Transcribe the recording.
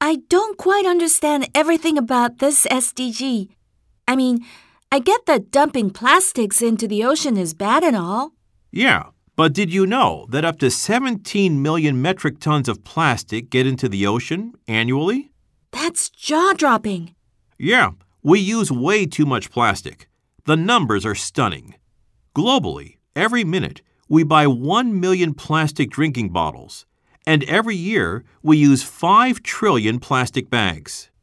I don't quite understand everything about this SDG. I mean, I get that dumping plastics into the ocean is bad and all. Yeah, but did you know that up to 17 million metric tons of plastic get into the ocean annually? That's jaw-dropping. Yeah, we use way too much plastic. The numbers are stunning. Globally, every minute, we buy 1 million plastic drinking bottles, and every year we use 5 trillion plastic bags.